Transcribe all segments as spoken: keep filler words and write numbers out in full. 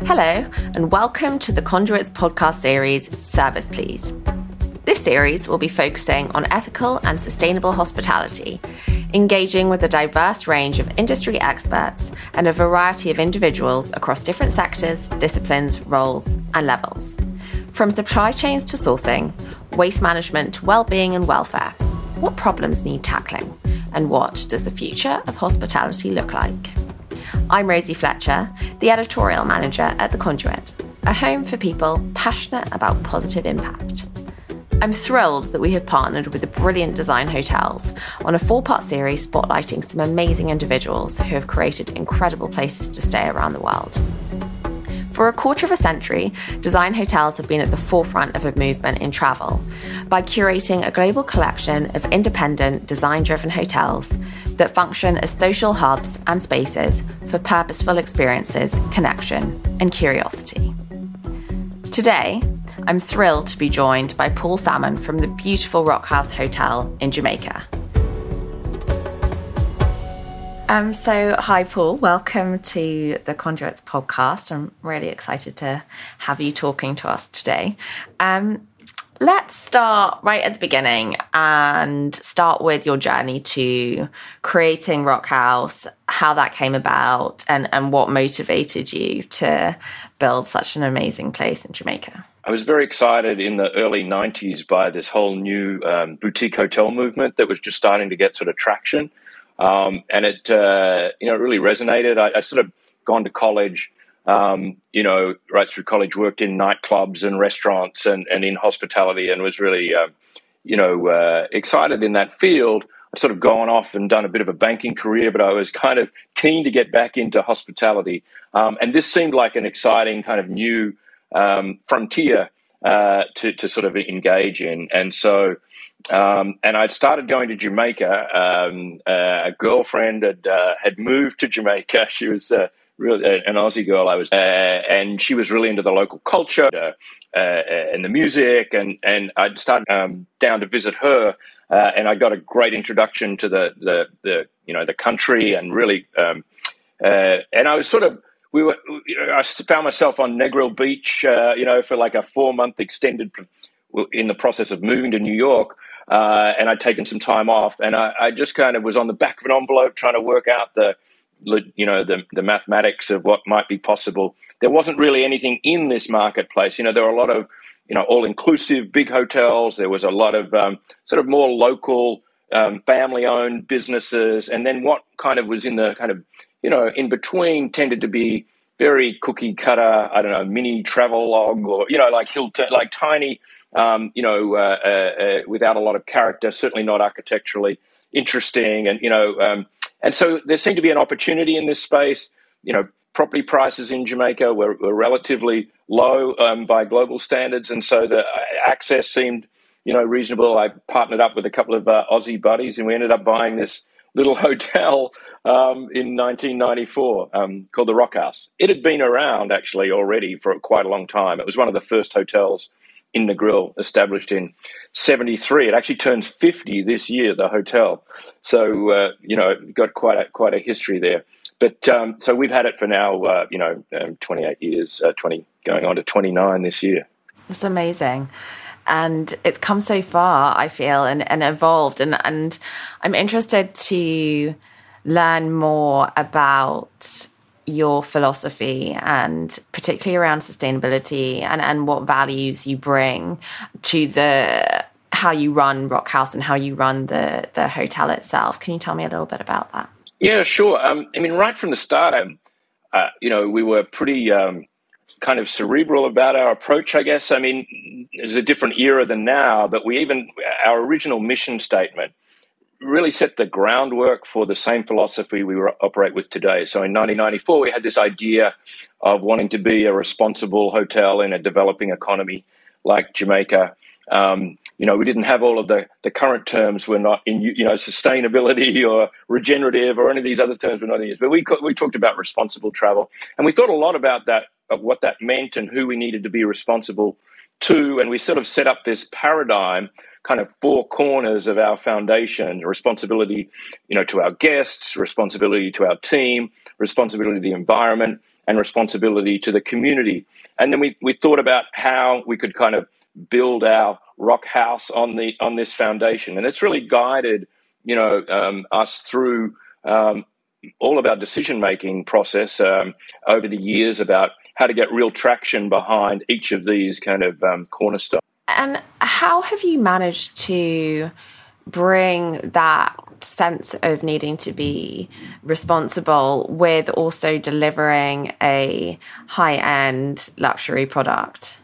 Hello, and welcome to the Conduit's podcast series, Service Please. This series will be focusing on ethical and sustainable hospitality, engaging with a diverse range of industry experts and a variety of individuals across different sectors, disciplines, roles, and levels. From supply chains to sourcing, waste management to well-being and welfare, what problems need tackling, and what does the future of hospitality look like? I'm Rosie Fletcher, the editorial manager at The Conduit, a home for people passionate about positive impact. I'm thrilled that we have partnered with the brilliant Design Hotels on a four-part series spotlighting some amazing individuals who have created incredible places to stay around the world. For a quarter of a century, Design Hotels have been at the forefront of a movement in travel by curating a global collection of independent, design-driven hotels that function as social hubs and spaces for purposeful experiences, connection, and curiosity. Today, I'm thrilled to be joined by Paul Salmon from the beautiful Rock House Hotel in Jamaica. Um, so, hi, Paul. Welcome to the Conduit's podcast. I'm really excited to have you talking to us today. Um, let's start right at the beginning and start with your journey to creating Rock House, how that came about, and, and what motivated you to build such an amazing place in Jamaica. I was very excited in the early nineties by this whole new um, boutique hotel movement that was just starting to get sort of traction. Um, and it, uh, you know, it really resonated. I, I sort of gone to college, um, you know, right through college, worked in nightclubs and restaurants and, and in hospitality, and was really, um, you know, uh, excited in that field. I'd sort of gone off and done a bit of a banking career, but I was kind of keen to get back into hospitality. Um, and this seemed like an exciting kind of new um, frontier uh, to, to sort of engage in. And so, Um, and I'd started going to Jamaica. Um, uh, a girlfriend had uh, had moved to Jamaica. She was uh, really an Aussie girl. I was, uh, and she was really into the local culture uh, uh, and the music. And and I'd started um, down to visit her, uh, and I got a great introduction to the the, the you know the country and really. Um, uh, and I was sort of we were. You know, I found myself on Negril Beach, uh, you know, for like a four month extended. In the process of moving to New York. Uh, and I'd taken some time off, and I, I just kind of was on the back of an envelope trying to work out the, you know, the, the mathematics of what might be possible. There wasn't really anything in this marketplace. You know, there were a lot of, you know, all-inclusive big hotels. There was a lot of um, sort of more local, um, family-owned businesses, and then what kind of was in the kind of, you know, in between tended to be very cookie cutter, I don't know, mini travelogue or, you know, like Hilton, like tiny, um, you know, uh, uh, uh, without a lot of character, certainly not architecturally interesting. And, you know, um, and so there seemed to be an opportunity in this space. You know, property prices in Jamaica were, were relatively low um, by global standards. And so the access seemed, you know, reasonable. I partnered up with a couple of uh, Aussie buddies, and we ended up buying this little hotel um, in nineteen ninety-four um, called the Rock House. It had been around actually already for quite a long time. It was one of the first hotels in Negril, established in seventy-three. It actually turns fifty this year, the hotel. So, uh, you know, it got quite a, quite a history there. But um, so we've had it for now, uh, you know, um, twenty-eight years, uh, twenty going on to twenty-nine this year. It's amazing. And it's come so far, I feel, and, and evolved. And, and I'm interested to learn more about your philosophy and particularly around sustainability and, and what values you bring to the how you run Rock House and how you run the, the hotel itself. Can you tell me a little bit about that? Yeah, sure. Um, I mean, right from the start, um, uh, you know, we were pretty... Um, kind of cerebral about our approach, I guess. I mean, it's a different era than now, but we even, our original mission statement really set the groundwork for the same philosophy we operate with today. So in nineteen ninety-four, we had this idea of wanting to be a responsible hotel in a developing economy like Jamaica. Um, you know, we didn't have all of the, the current terms. We're not in, you know, sustainability or regenerative or any of these other terms we're not in use. But we we talked about responsible travel, and we thought a lot about that, of what that meant and who we needed to be responsible to. And we sort of set up this paradigm, kind of four corners of our foundation: responsibility, you know, to our guests, responsibility to our team, responsibility to the environment, and responsibility to the community. And then we, we thought about how we could kind of build our rock house on the on this foundation. And it's really guided, you know, um, us through um, all of our decision-making process um, over the years about how to get real traction behind each of these kind of um, cornerstones. And how have you managed to bring that sense of needing to be responsible with also delivering a high-end luxury product?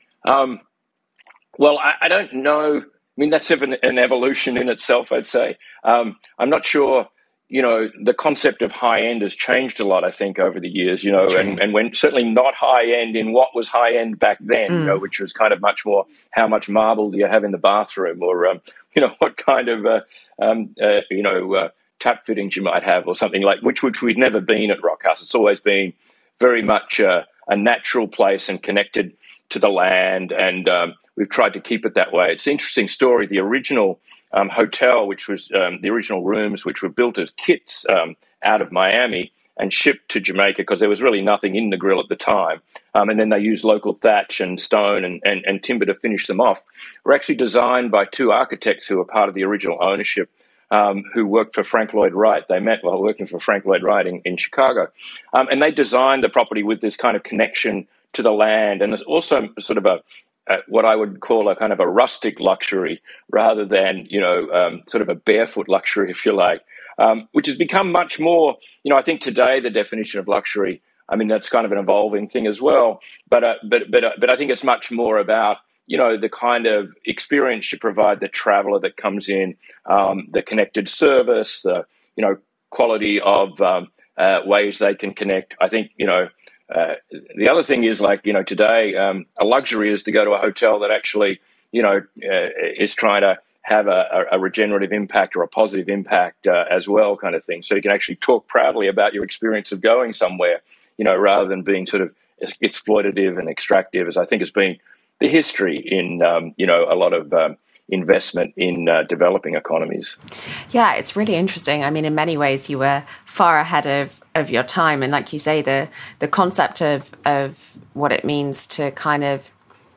Um, well, I, I don't know. I mean, that's an, an evolution in itself, I'd say. Um, I'm not sure, you know, the concept of high-end has changed a lot, I think, over the years, you know, and, and when certainly not high-end in what was high-end back then, mm. you know, which was kind of much more how much marble do you have in the bathroom, or, um, you know, what kind of, uh, um, uh, you know, uh, tap fittings you might have, or something like, which, which we've never been at Rock House. It's always been very much uh, a natural place and connected to the land, and um, we've tried to keep it that way. It's an interesting story. The original um, hotel, which was um, the original rooms, which were built as kits um, out of Miami and shipped to Jamaica because there was really nothing in the grill at the time. Um, and then they used local thatch and stone and, and, and timber to finish them off, were actually designed by two architects who were part of the original ownership, um, who worked for Frank Lloyd Wright. They met while working for Frank Lloyd Wright in, in Chicago. Um, and they designed the property with this kind of connection to the land. And there's also sort of a, uh, what I would call a kind of a rustic luxury rather than, you know, um, sort of a barefoot luxury, if you like. Um, which has become much more, you know, I think today the definition of luxury, I mean, that's kind of an evolving thing as well. But uh, but but uh, but I think it's much more about, you know, the kind of experience you provide the traveler that comes in, um, the connected service, the, you know, quality of um, uh, ways they can connect. I think, you know, uh, the other thing is, like, you know, today um, a luxury is to go to a hotel that actually, you know, uh, is trying to have a, a regenerative impact or a positive impact uh, as well, kind of thing. So you can actually talk proudly about your experience of going somewhere, you know, rather than being sort of exploitative and extractive, as I think has been the history in, um, you know, a lot of um, investment in uh, developing economies. Yeah, it's really interesting. I mean, in many ways, you were far ahead of, of your time. And like you say, the the concept of of what it means to kind of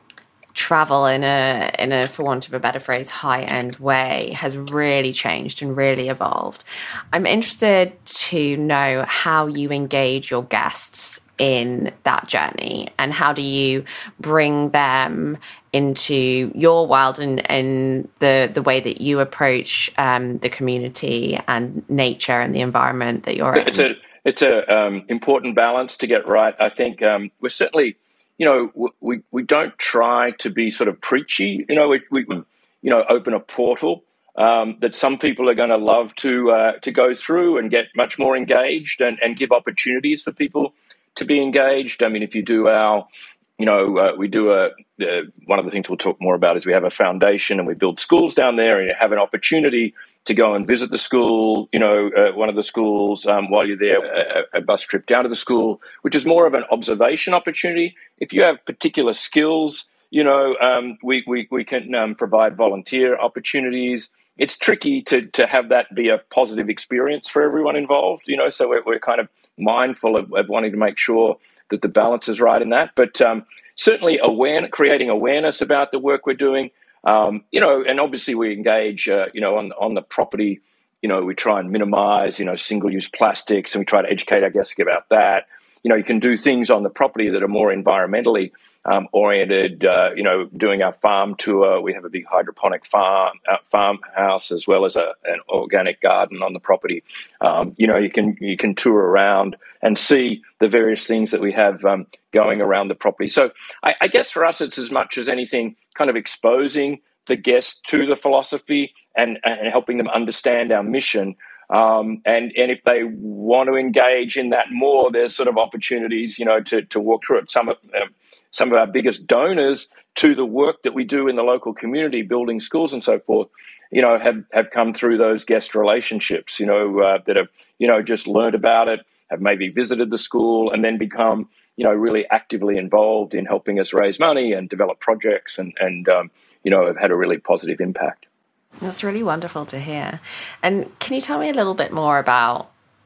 travel in a, in a, for want of a better phrase, high-end way has really changed and really evolved. I'm interested to know how you engage your guests in that journey, and how do you bring them into your world and, and the, the way that you approach um, the community and nature and the environment that you're it's in? A, it's a um, important balance to get right. I think um, we're certainly... You know, we, we don't try to be sort of preachy. You know, we, we you know, open a portal um, that some people are going to love to uh, to go through and get much more engaged, and, and give opportunities for people to be engaged. I mean, if you do our, you know, uh, we do a, uh, one of the things we'll talk more about is we have a foundation and we build schools down there, and you have an opportunity to go and visit the school, you know, uh, one of the schools um, while you're there, a, a bus trip down to the school, which is more of an observation opportunity. If you have particular skills, you know, um, we, we, we can um, provide volunteer opportunities. It's tricky to to have that be a positive experience for everyone involved, you know, so we're, we're kind of mindful of, of wanting to make sure that the balance is right in that. But um, certainly aware, creating awareness about the work we're doing, Um, you know, and obviously we engage, uh, you know, on on the property. You know, we try and minimize, you know, single-use plastics, and we try to educate our guests about that. You know, you can do things on the property that are more environmentally um, oriented. Uh, you know, doing our farm tour, we have a big hydroponic farm uh, farmhouse as well as a, an organic garden on the property. Um, you know, you can you can tour around and see the various things that we have um, going around the property. So I, I guess for us, it's as much as anything kind of exposing the guest to the philosophy and, and helping them understand our mission. Um, and, and if they want to engage in that more, there's sort of opportunities, you know, to, to walk through it. Some of, um, some of our biggest donors to the work that we do in the local community, building schools and so forth, you know, have, have come through those guest relationships, you know, uh, that have, you know, just learned about it, have maybe visited the school, and then become, you know, really actively involved in helping us raise money and develop projects, and, and um, you know, have had a really positive impact. That's really wonderful to hear. And can you tell me a little bit more about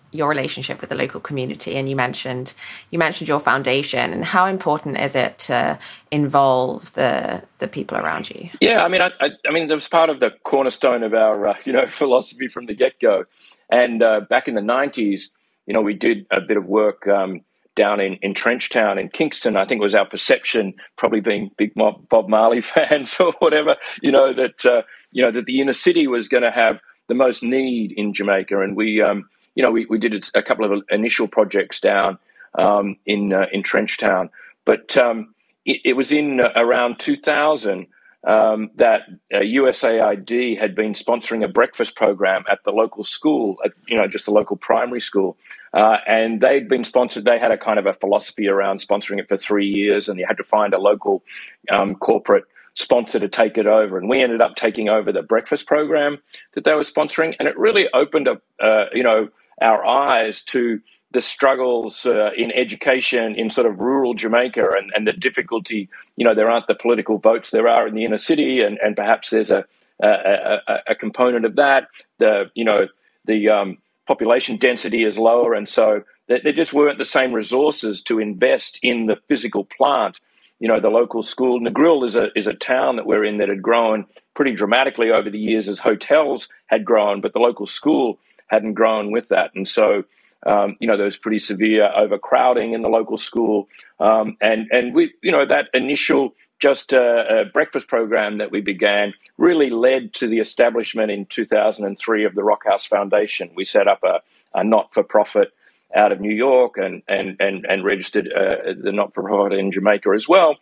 your relationship with the local community, and you mentioned you mentioned your foundation, and how important is it to involve the the people around you? Yeah, I mean, I, I, I mean, that was part of the cornerstone of our, uh, you know, philosophy from the get-go. And uh, back in the nineties, you know, we did a bit of work um, down in, in Trenchtown in Kingston. I think it was our perception, probably being big Bob Marley fans or whatever, you know, that uh, you know that the inner city was going to have the most need in Jamaica, and we, um, you know, we, we did a couple of initial projects down um, in uh, in Trenchtown, but um, it, it was in uh, around two thousand um, that uh, U S A I D had been sponsoring a breakfast program at the local school, at, you know, just the local primary school, uh, and they'd been sponsored. They had a kind of a philosophy around sponsoring it for three years, and you had to find a local um, corporate sponsor to take it over, and we ended up taking over the breakfast program that they were sponsoring, and it really opened up, uh, you know, our eyes to the struggles uh, in education in sort of rural Jamaica, and, and the difficulty. You know, there aren't the political votes there are in the inner city, and, and perhaps there's a, a, a, a component of that. The you know the um, population density is lower, and so there, there just weren't the same resources to invest in the physical plant. You know, the local school, Negril is a is a town that we're in that had grown pretty dramatically over the years as hotels had grown, but the local school hadn't grown with that. And so, um, you know, there was pretty severe overcrowding in the local school. Um, and, and we, you know, that initial just uh, uh, breakfast program that we began really led to the establishment in two thousand three of the Rockhouse Foundation. We set up a, a not-for-profit out of New York and and and, and registered uh, the not-for-profit in Jamaica as well.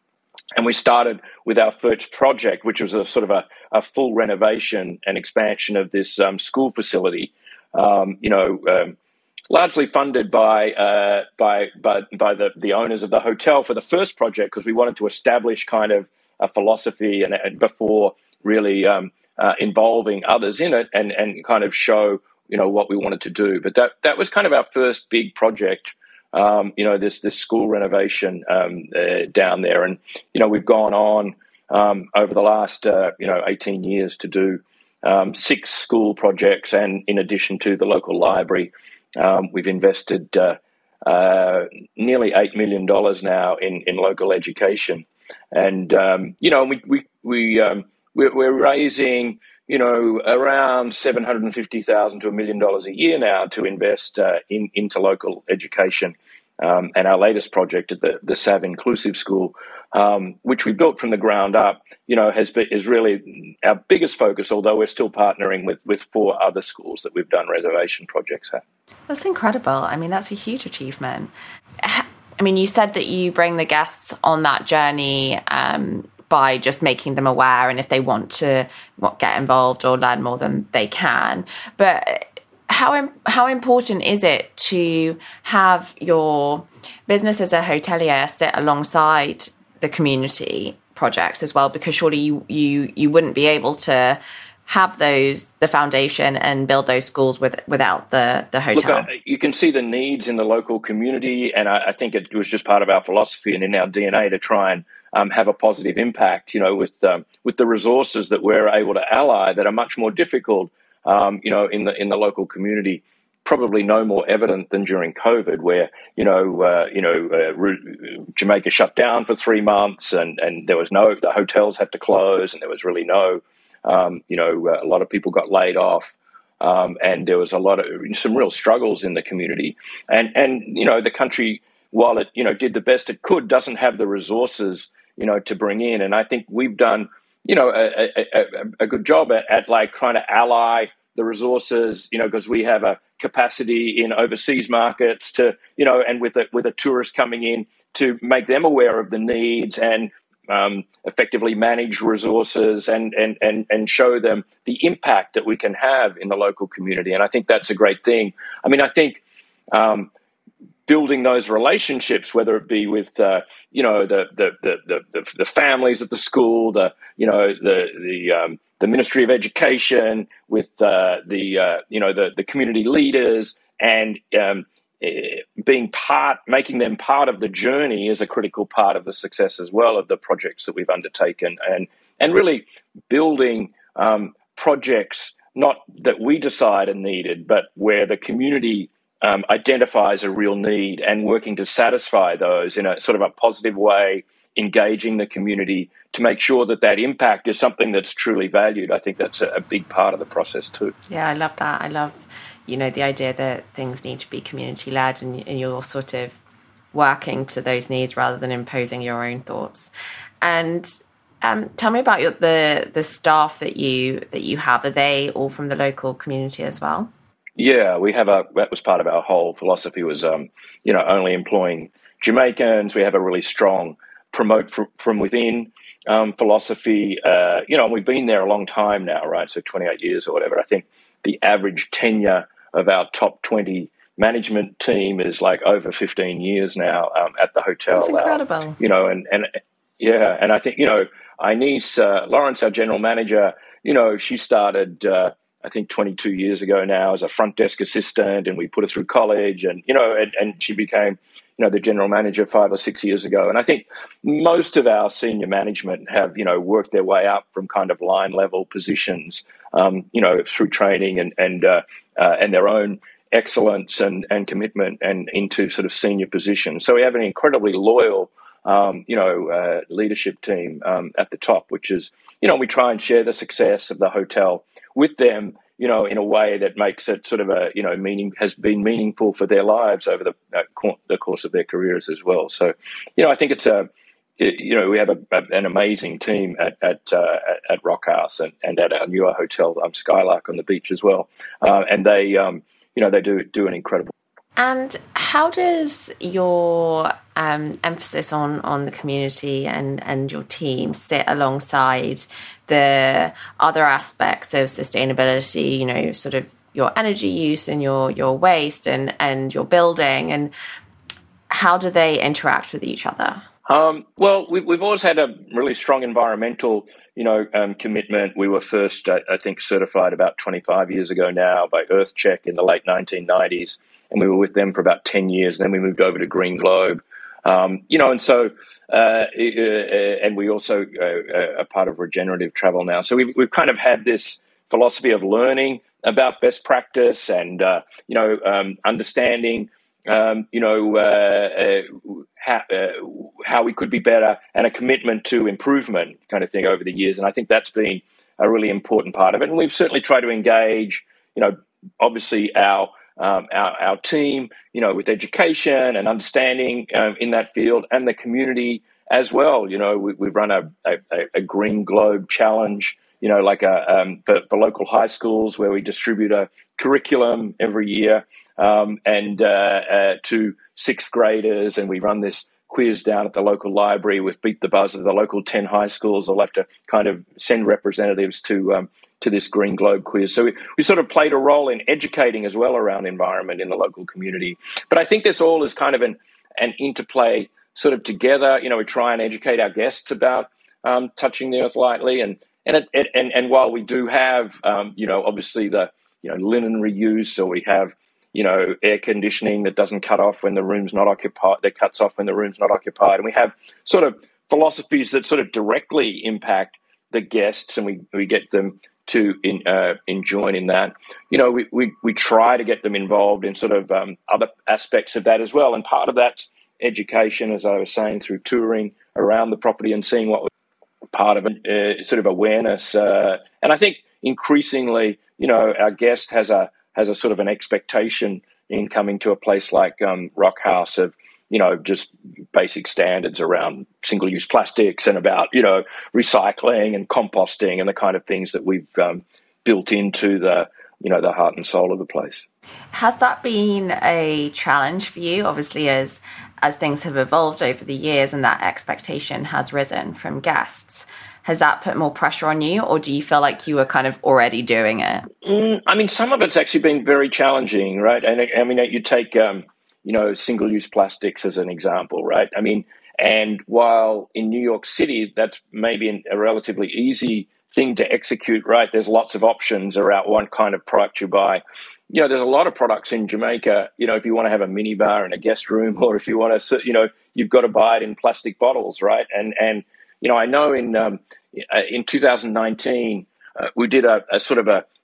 And we started with our first project, which was a sort of a, a full renovation and expansion of this um, school facility. Um, you know, um, largely funded by uh, by by by the, the owners of the hotel for the first project, because we wanted to establish kind of a philosophy and, and before really um, uh, involving others in it, and and kind of show, you know, what we wanted to do. But that that was kind of our first big project. Um, you know, this this school renovation um, uh, down there, and you know, we've gone on um, over the last uh, you know eighteen years to do um, six school projects, and in addition to the local library, um, we've invested uh, uh, nearly eight million dollars now in, in local education, and um, you know, we we we um, we're, we're raising, you know, around seven hundred fifty thousand dollars to a million dollars a year now to invest uh, in into local education. Um, and our latest project at the, the Sav Inclusive School, um, which we built from the ground up, you know, has been, is really our biggest focus, although we're still partnering with, with four other schools that we've done reservation projects at. That's incredible. I mean, that's a huge achievement. I mean, you said that you bring the guests on that journey um, by just making them aware, and if they want to what, get involved or learn more, then they can. But how how important is it to have your business as a hotelier sit alongside the community projects as well? Because surely you you you wouldn't be able to have those the foundation and build those schools with without the the hotel. Look, uh, you can see the needs in the local community, and I, I think it was just part of our philosophy and in our D N A to try and um, have a positive impact. You know, with um, with the resources that we're able to ally that are much more difficult. Um, you know, in the in the local community, probably no more evident than during COVID, where you know, uh, you know, uh, Jamaica shut down for three months, and and there was no the hotels had to close, and there was really no, um, you know, uh, a lot of people got laid off, um, and there was a lot of some real struggles in the community, and and you know, the country, while it you know did the best it could, doesn't have the resources you know to bring in, and I think we've done. You know, a, a, a good job at, at like trying to ally the resources, you know, because we have a capacity in overseas markets to, you know, and with a, with a tourist coming in to make them aware of the needs and um, effectively manage resources and, and, and, and show them the impact that we can have in the local community. And I think that's a great thing. I mean, I think um, building those relationships, whether it be with, uh, you know, the, the, the, the, the families at the school, the, you know, the, the, um, the Ministry of Education, with uh, the, uh, you know, the, the community leaders, and um, being part, making them part of the journey is a critical part of the success as well of the projects that we've undertaken, and, and really building um, projects not that we decide are needed, but where the community um, identifies a real need and working to satisfy those in a sort of a positive way, engaging the community to make sure that that impact is something that's truly valued. I think that's a, a big part of the process too. Yeah, I love that. I love, you know, the idea that things need to be community-led and, and you're sort of working to those needs rather than imposing your own thoughts. And um, tell me about your, the the staff that you that you have. Are they all from the local community as well? Yeah, we have a, that was part of our whole philosophy was, um, you know, only employing Jamaicans. We have a really strong promote from, from within um, philosophy, uh, you know, and we've been there a long time now, right? So twenty-eight years or whatever. I think the average tenure of our top twenty management team is like over fifteen years now um, at the hotel. That's incredible. Uh, you know, and, and yeah, and I think, you know, Inese uh, Lawrence, our general manager, you know, she started, uh, I think twenty-two years ago now as a front desk assistant, and we put her through college, and, you know, and, and she became, you know, the general manager five or six years ago. And I think most of our senior management have, you know, worked their way up from kind of line level positions, um, you know, through training and, and, uh, uh, and their own excellence and, and commitment and into sort of senior positions. So we have an incredibly loyal, um, you know, uh, leadership team um, at the top, which is, you know, we try and share the success of the hotel with them, you know, in a way that makes it sort of a, you know, meaning has been meaningful for their lives over the uh, co- the course of their careers as well. So, you know, I think it's a, it, you know, we have a, a, an amazing team at at, uh, at Rock House and, and at our newer hotel, um, Skylark on the beach as well, uh, and they, um, you know, they do do an incredible. And how does your um, emphasis on, on the community and, and your team sit alongside the other aspects of sustainability, you know, sort of your energy use and your, your waste and, and your building, and how do they interact with each other? Um, well, we've, we've always had a really strong environmental, you know, um, commitment. We were first, I, I think, certified about twenty-five years ago now by EarthCheck in the late nineteen nineties. And we were with them for about ten years. And then we moved over to Green Globe, um, you know, and so, uh, uh, and we also uh, are part of Regenerative Travel now. So we've, we've kind of had this philosophy of learning about best practice and, uh, you know, um, understanding, um, you know, uh, uh, how, uh, how we could be better, and a commitment to improvement kind of thing over the years. And I think that's been a really important part of it. And we've certainly tried to engage, you know, obviously our Um, our, our team, you know, with education and understanding um, in that field, and the community as well. You know, we, we've run a, a, a Green Globe challenge, you know, like a um, for, for local high schools, where we distribute a curriculum every year um, and uh, uh, to sixth graders, and we run this quiz down at the local library with Beat the Buzz of the local ten high schools. They'll have to kind of send representatives to um, to this Green Globe quiz. So we, we sort of played a role in educating as well around environment in the local community. But I think this all is kind of an, an interplay sort of together. You know, we try and educate our guests about um, touching the earth lightly. And and it, it, and, and while we do have, um, you know, obviously the, you know, linen reuse, or we have, you know, air conditioning that doesn't cut off when the room's not occupied, that cuts off when the room's not occupied. And we have sort of philosophies that sort of directly impact the guests, and we, we get them to in, uh, join in that. You know, we, we, we try to get them involved in sort of um, other aspects of that as well. And part of that's education, as I was saying, through touring around the property and seeing what was part of it, uh, sort of awareness. Uh, and I think increasingly, you know, our guest has a has a sort of an expectation in coming to a place like um, Rock House of, you know, just basic standards around single-use plastics and about, you know, recycling and composting and the kind of things that we've um, built into the, you know, the heart and soul of the place. Has that been a challenge for you, obviously, as as things have evolved over the years and that expectation has risen from guests? Has that put more pressure on you, or do you feel like you were kind of already doing it? Mm, I mean, some of it's actually been very challenging, right? And I mean, you take, um, you know, single-use plastics as an example, right? I mean, and while in New York City, that's maybe a relatively easy thing to execute, right? There's lots of options around what kind of product you buy. You know, there's a lot of products in Jamaica, you know, if you want to have a minibar in a guest room, or if you want to, you know, you've got to buy it in plastic bottles, right? And, and you know, I know in um, in two thousand nineteen, uh, we did a, a sort of a,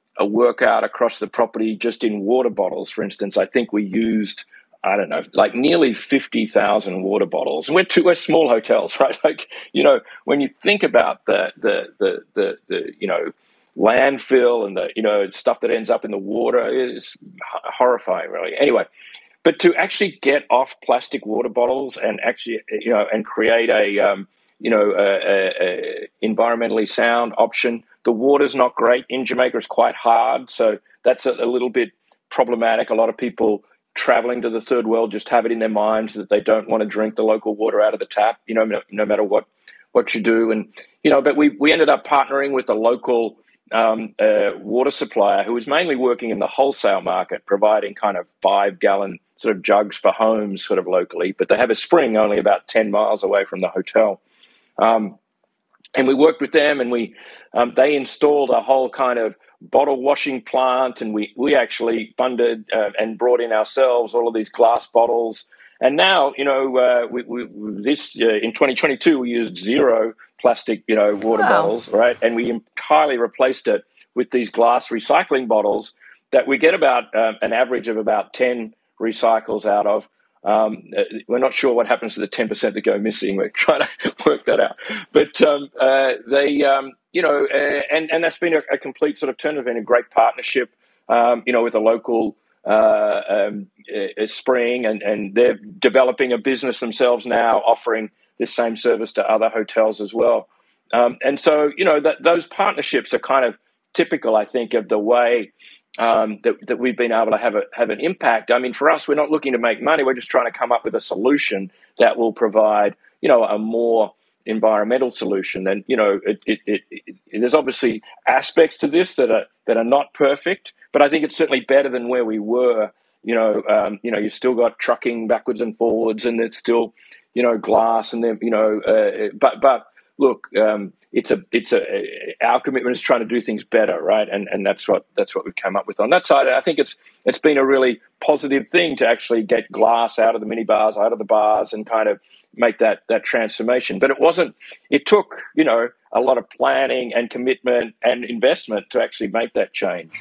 a workout across the property just in water bottles, for instance. I think we used, I don't know, like nearly fifty thousand water bottles. And we're two, we're small hotels, right? Like, you know, when you think about the, the, the, the, the, you know, landfill and the, you know, stuff that ends up in the water, it's horrifying, really. Anyway, but to actually get off plastic water bottles and actually, you know, and create a, um, you know, a, a, a environmentally sound option. The water's not great in Jamaica. It's quite hard. So that's a, a little bit problematic. A lot of people traveling to the third world just have it in their minds that they don't want to drink the local water out of the tap, you know, no, no matter what, what you do. And, you know, but we, we ended up partnering with a local um, uh, water supplier who was mainly working in the wholesale market, providing kind of five gallon sort of jugs for homes sort of locally. But they have a spring only about ten miles away from the hotel. Um, and we worked with them, and we um, they installed a whole kind of bottle washing plant, and we we actually funded uh, and brought in ourselves all of these glass bottles. And now, you know, uh, we, we this uh, in twenty twenty-two we used zero plastic, you know, water Wow. bottles, right? And we entirely replaced it with these glass recycling bottles that we get about uh, an average of about ten recycles out of. Um, we're not sure what happens to the ten percent that go missing. We're trying to work that out. But um, uh, they, um, you know, uh, and, and that's been a, a complete sort of turn. It's been a great partnership, um, you know, with a local uh, um, uh, spring, and, and they're developing a business themselves now, offering this same service to other hotels as well. Um, and so, you know, that those partnerships are kind of typical, I think, of the way Um, that, that we've been able to have a, have an impact. I mean, for us, we're not looking to make money. We're just trying to come up with a solution that will provide, you know, a more environmental solution. And, you know, it, it, it, it, there's obviously aspects to this that are that are not perfect, but I think it's certainly better than where we were. You know, um, you know, you still got trucking backwards and forwards, and it's still, you know, glass, and then, you know, uh, but but look. Um, It's a, it's a, our commitment is trying to do things better, right? And and that's what that's what we've come up with on that side. And I think it's it's been a really positive thing to actually get glass out of the minibars, out of the bars, and kind of make that that transformation. But it wasn't. It took, you know, a lot of planning and commitment and investment to actually make that change.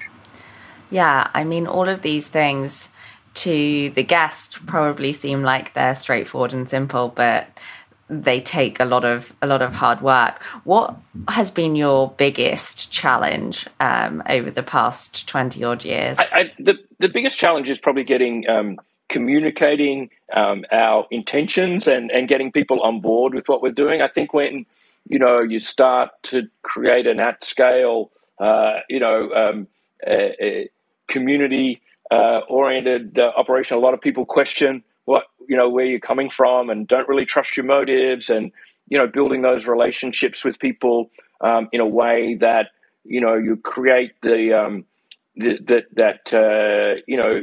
Yeah, I mean, all of these things to the guest probably seem like they're straightforward and simple, but they take a lot of a lot of hard work. What has been your biggest challenge um, over the past twenty odd years? I, I, the the biggest challenge is probably getting um, communicating um, our intentions and and getting people on board with what we're doing. I think when you know you start to create an at scale, uh, you know, um, a, a community uh, oriented uh, operation, a lot of people question what, you know, where you're coming from, and don't really trust your motives, and, you know, building those relationships with people um, in a way that, you know, you create the, um, the, the that, uh, you know,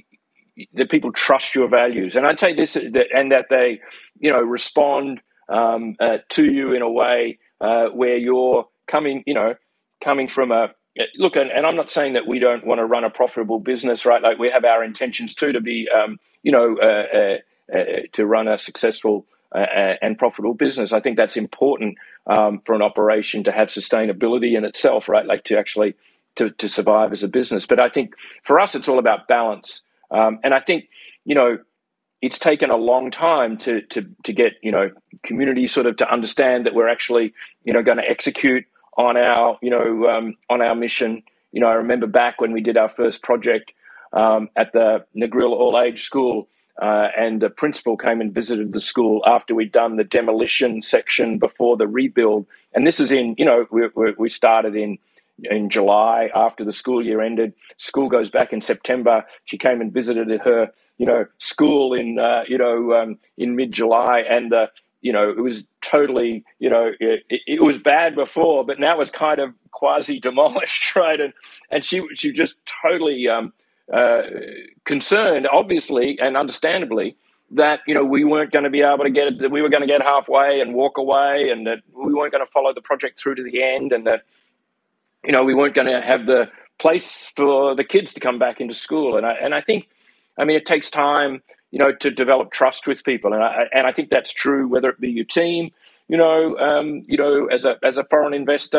that people trust your values. And I'd say this, that, and that they, you know, respond um, uh, to you in a way uh, where you're coming, you know, coming from a, look, and, and I'm not saying that we don't want to run a profitable business, right? Like, we have our intentions too to be, um, you know, uh, uh, uh, to run a successful uh, and profitable business. I think that's important um, for an operation to have sustainability in itself, right? Like, to actually to, to survive as a business. But I think for us, it's all about balance. Um, and I think, you know, it's taken a long time to to to get, you know, community sort of to understand that we're actually, you know, going to execute on our, you know, um, on our mission. You know, I remember back when we did our first project um, at the Negril All-Age School, uh, and the principal came and visited the school after we'd done the demolition section before the rebuild. And this is in, you know, we, we, we started in in July after the school year ended. School goes back in September. She came and visited her, you know, school in, uh, you know, um, in mid-July, and uh, you know, it was totally, you know, it, it was bad before, but now it's kind of quasi demolished, right? And and she she just totally um, uh, concerned, obviously and understandably, that, you know, we weren't going to be able to get it, that we were going to get halfway and walk away, and that we weren't going to follow the project through to the end, and that, you know, we weren't going to have the place for the kids to come back into school. And I and I think, I mean, it takes time, you know, to develop trust with people, and I and I think that's true whether it be your team, you know, um, you know, as a as a foreign investor,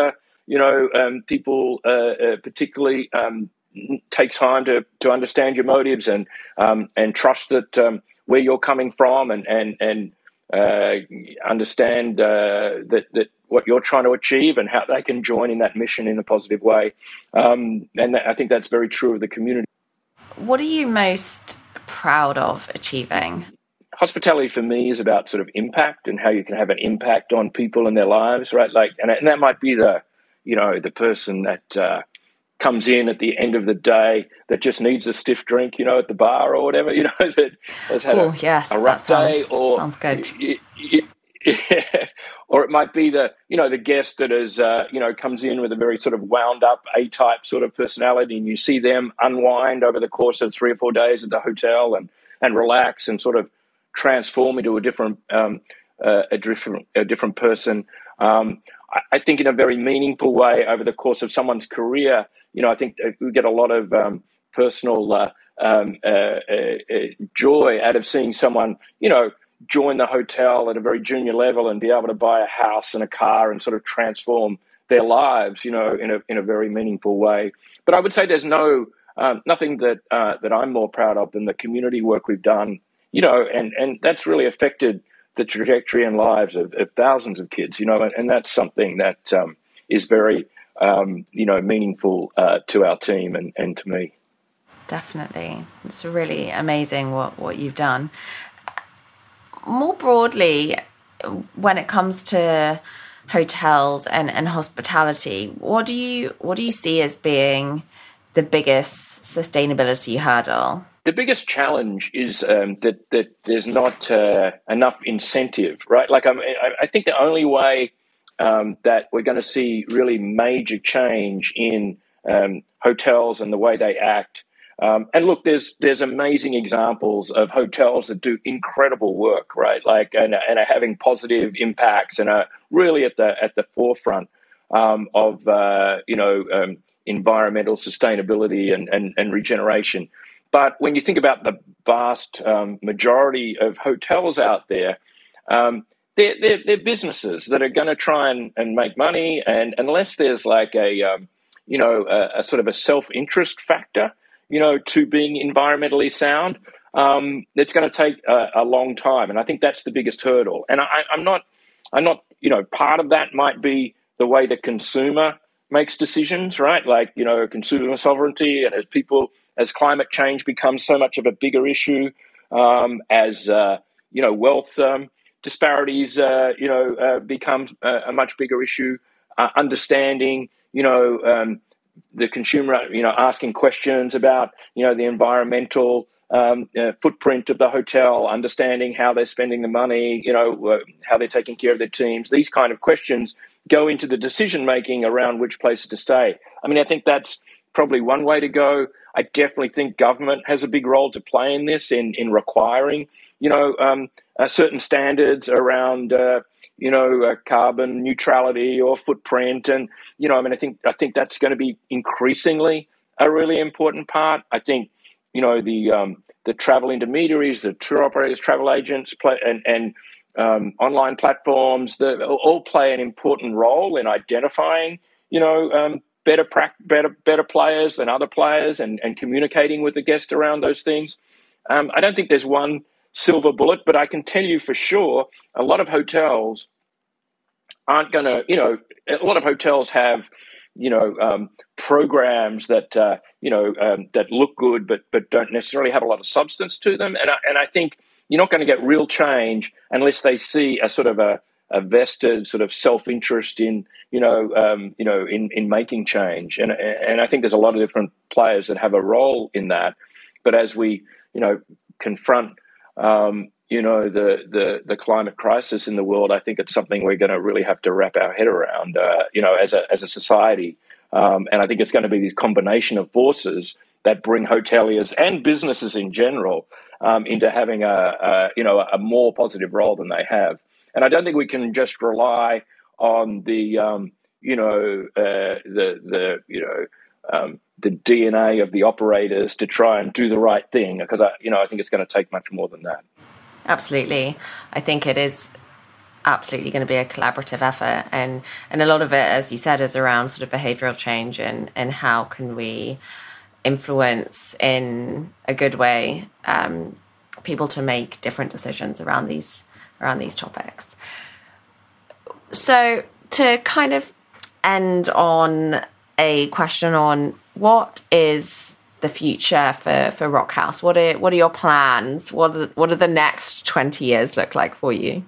you know, um, people uh, uh, particularly um, take time to, to understand your motives and um, and trust that um, where you're coming from and and and uh, understand uh, that that what you're trying to achieve and how they can join in that mission in a positive way. Um, and I think that's very true of the community. What are you most proud of achieving? Hospitality for me is about sort of impact and how you can have an impact on people and their lives, right? Like, and, and that might be the, you know, the person that uh, comes in at the end of the day that just needs a stiff drink, you know, at the bar or whatever, you know, that has had oh, a, yes, a rough that sounds, day, or sounds good. It, it, it, or it might be the, you know, the guest that is, uh, you know, comes in with a very sort of wound up A-type sort of personality, and you see them unwind over the course of three or four days at the hotel and and relax and sort of transform into a different um, uh, a different a different person. Um, I, I think in a very meaningful way over the course of someone's career. You know, I think we get a lot of um, personal uh, um, uh, uh, uh, joy out of seeing someone, you know, join the hotel at a very junior level and be able to buy a house and a car and sort of transform their lives, you know, in a in a very meaningful way. But I would say there's no um, nothing that uh, that I'm more proud of than the community work we've done. You know, and, and that's really affected the trajectory and lives of, of thousands of kids, you know, and, and that's something that um, is very, um, you know, meaningful uh, to our team and, and to me. Definitely. It's really amazing what, what you've done. More broadly, when it comes to hotels and, and hospitality, what do you what do you see as being the biggest sustainability hurdle? The biggest challenge is um, that that there's not uh, enough incentive, right? Like I'm, I think the only way um, that we're going to see really major change in um, hotels and the way they act. Um, and look, there's there's amazing examples of hotels that do incredible work, right? Like and, and are having positive impacts and are really at the at the forefront um, of uh, you know um, environmental sustainability and, and and regeneration. But when you think about the vast um, majority of hotels out there, um, they're, they're, they're businesses that are going to try and, and make money. And unless there's like a, um, you know, a, a sort of a self-interest factor, you know, to being environmentally sound, um, it's going to take a, a long time. And I think that's the biggest hurdle. And I, I'm not, I'm not, you know, part of that might be the way the consumer makes decisions, right? Like, you know, consumer sovereignty, and as people, as climate change becomes so much of a bigger issue, um, as, uh, you know, wealth um, disparities, uh, you know, uh, becomes a, a much bigger issue, uh, understanding, you know, um, the consumer, you know, asking questions about, you know, the environmental um, uh, footprint of the hotel, understanding how they're spending the money, you know, uh, how they're taking care of their teams. These kind of questions go into the decision-making around which places to stay. I mean, I think that's probably one way to go. I definitely think government has a big role to play in this, in, in requiring, you know, um, uh, certain standards around, uh, you know, uh, carbon neutrality or footprint. And, you know, I mean, I think I think that's going to be increasingly a really important part. I think, you know, the um, the travel intermediaries, the tour operators, travel agents, play, and, and um, online platforms, that all play an important role in identifying, you know, um, better better better players than other players, and, and communicating with the guest around those things. Um, I don't think there's one silver bullet, but I can tell you for sure a lot of hotels aren't going to, you know, a lot of hotels have, you know, um, programs that, uh, you know, um, that look good, but but don't necessarily have a lot of substance to them. And I, and I think you're not going to get real change unless they see a sort of a, a vested sort of self-interest in, you know, um, you know, in, in making change. And and I think there's a lot of different players that have a role in that. But as we, you know, confront, um, you know, the, the, the climate crisis in the world, I think it's something we're going to really have to wrap our head around, uh, you know, as a as a society. Um, and I think it's going to be this combination of forces that bring hoteliers and businesses in general um, into having a, a, you know, a more positive role than they have. And I don't think we can just rely on the, um, you know, uh, the the you know um, the D N A of the operators to try and do the right thing, because I, you know, I think it's going to take much more than that. Absolutely, I think it is absolutely going to be a collaborative effort. And, and a lot of it, as you said, is around sort of behavioral change and, and how can we influence in a good way um, people to make different decisions around these around these topics. So to kind of end on a question on what is the future for, for Rock House? What are what are your plans? What are, what do the next twenty years look like for you?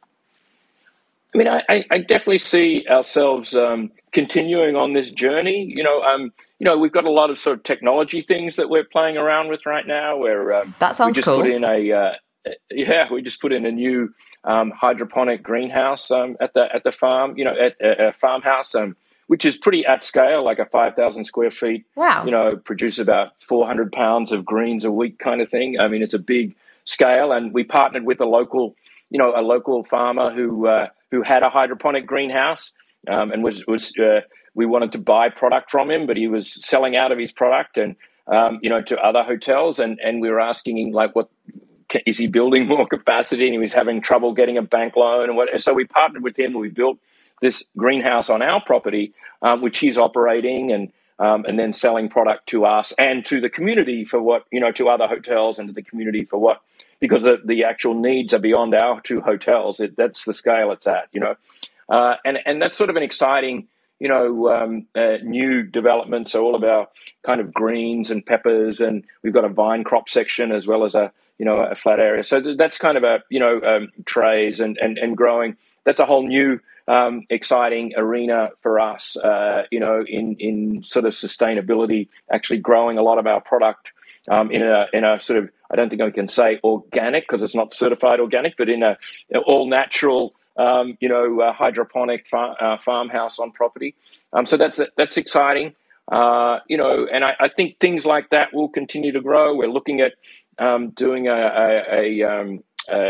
I mean, I, I definitely see ourselves um, continuing on this journey. You know, um, you know, we've got a lot of sort of technology things that we're playing around with right now. Where um, that sounds we just cool. Put in a uh, yeah, we just put in a new um, hydroponic greenhouse um, at the at the farm. You know, at a farmhouse, um, which is pretty at scale, like a five thousand square feet. Wow. You know, produce about four hundred pounds of greens a week, kind of thing. I mean, it's a big scale, and we partnered with a local, you know, a local farmer who uh, who had a hydroponic greenhouse, um, and was was uh, we wanted to buy product from him, but he was selling out of his product, and um, you know, to other hotels, and and we were asking him like, what is he building more capacity? And he was having trouble getting a bank loan, and what. So we partnered with him. We built this greenhouse on our property, um, which he's operating, and um, and then selling product to us and to the community for what, you know, to other hotels and to the community for what, because the, the actual needs are beyond our two hotels. It, that's the scale it's at, you know, uh, and and that's sort of an exciting, you know, um, uh, new development. So all of our kind of greens and peppers, and we've got a vine crop section as well as a, you know, a flat area. So th- that's kind of a, you know, um, trays and, and, and growing. That's a whole new um, exciting arena for us, uh, you know, in, in sort of sustainability, actually growing a lot of our product um, in a in a sort of, I don't think I can say organic because it's not certified organic, but in a you know, all natural, um, you know, uh, hydroponic far, uh, farmhouse on property. Um, so that's that's exciting, uh, you know, and I, I think things like that will continue to grow. We're looking at um, doing a a, a, um,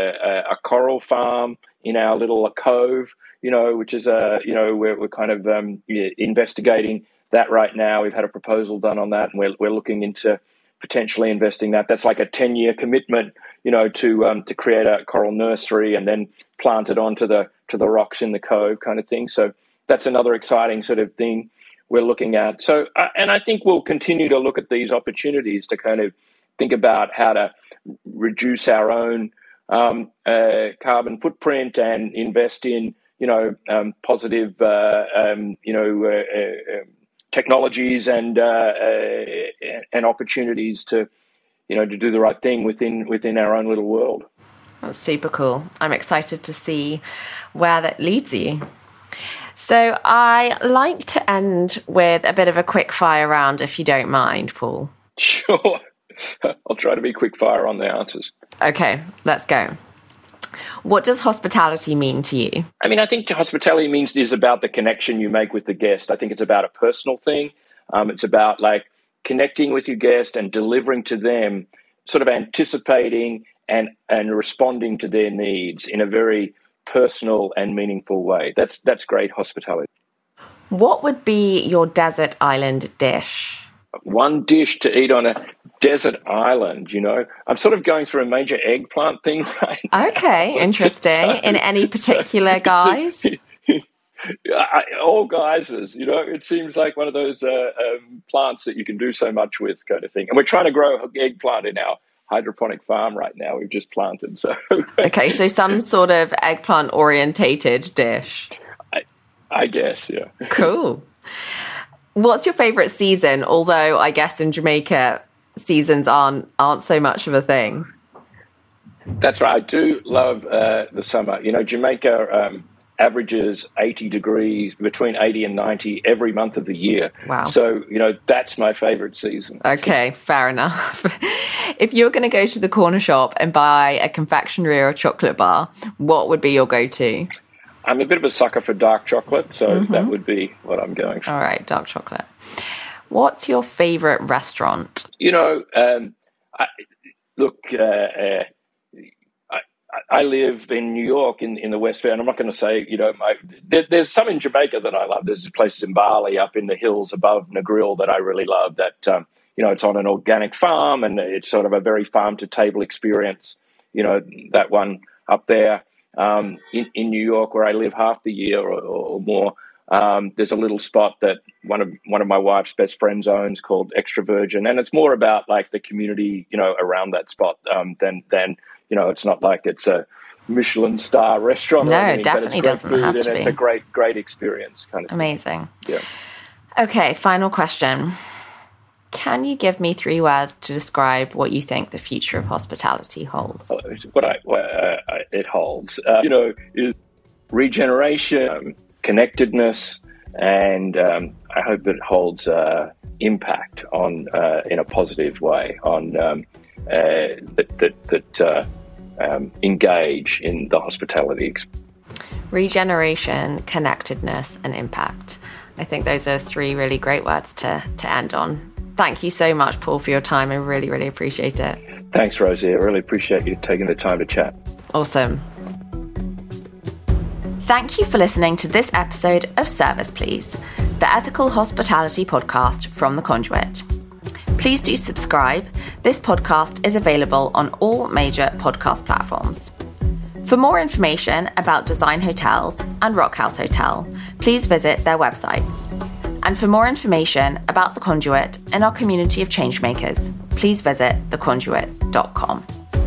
a a coral farm in our little cove, you know, which is a, you know, we're, we're kind of um, investigating that right now. We've had a proposal done on that, and we're we're looking into potentially investing that. That's like a ten-year commitment, you know, to um, to create a coral nursery and then plant it onto the to the rocks in the cove, kind of thing. So that's another exciting sort of thing we're looking at. So, uh, and I think we'll continue to look at these opportunities to kind of think about how to reduce our own um, uh, carbon footprint and invest in, you know, um, positive, uh, um, you know, uh, uh, technologies and uh, uh, and opportunities to, you know, to do the right thing within within our own little world. That's super cool. I'm excited to see where that leads you. So I like to end with a bit of a quick fire round, if you don't mind, Paul. Sure. I'll try to be quick fire on the answers. Okay, let's go. What does hospitality mean to you? I mean, I think hospitality means is about the connection you make with the guest. I think it's about a personal thing. Um, it's about like connecting with your guest and delivering to them, sort of anticipating and and responding to their needs in a very personal and meaningful way. That's that's great hospitality. What would be your desert island dish? One dish to eat on a desert island, you know. I'm sort of going through a major eggplant thing right now. Okay, interesting. So, in any particular so, guise? I, all guises, you know. It seems like one of those uh, um, plants that you can do so much with, kind of thing. And we're trying to grow eggplant in our hydroponic farm right now. We've just planted. So okay, so some sort of eggplant orientated dish. I, I guess, yeah. Cool. What's your favorite season? Although I guess in Jamaica seasons aren't aren't so much of a thing. That's right. I do love uh, the summer. You know, Jamaica um, averages eighty degrees, between eighty and ninety every month of the year. Wow. So, you know, that's my favorite season. Okay, fair enough. If you were going to go to the corner shop and buy a confectionery or a chocolate bar, what would be your go-to? I'm a bit of a sucker for dark chocolate, so mm-hmm. that would be what I'm going for. All right, dark chocolate. What's your favorite restaurant? You know, um, I, look, uh, uh, I, I live in New York in, in the West End. I'm not going to say, you know, my, there, there's some in Jamaica that I love. There's places in Bali up in the hills above Negril that I really love that, um, you know, it's on an organic farm and it's sort of a very farm-to-table experience, you know, that one up there. um, in, in New York, where I live half the year or, or more, um, there's a little spot that one of one of my wife's best friends owns called Extra Virgin, and it's more about like the community, you know, around that spot um, than than you know, it's not like it's a Michelin star restaurant. No, or anything, definitely but it's doesn't great food have and to it's be. a great great experience, kind of Amazing. thing. Yeah. Okay, final question. Can you give me three words to describe what you think the future of hospitality holds? What I, what uh, it holds, uh, you know, is regeneration, um, connectedness, and um, I hope it holds uh, impact on uh, in a positive way on um, uh, that that, that uh, um, engage in the hospitality experience. Regeneration, connectedness, and impact. I think those are three really great words to, to end on. Thank you so much, Paul, for your time. I really, really appreciate it. Thanks, Rosie. I really appreciate you taking the time to chat. Awesome. Thank you for listening to this episode of Service Please, the ethical hospitality podcast from The Conduit. Please do subscribe. This podcast is available on all major podcast platforms. For more information about Design Hotels and Rockhouse Hotel, please visit their websites. And for more information about The Conduit and our community of changemakers, please visit the conduit dot com.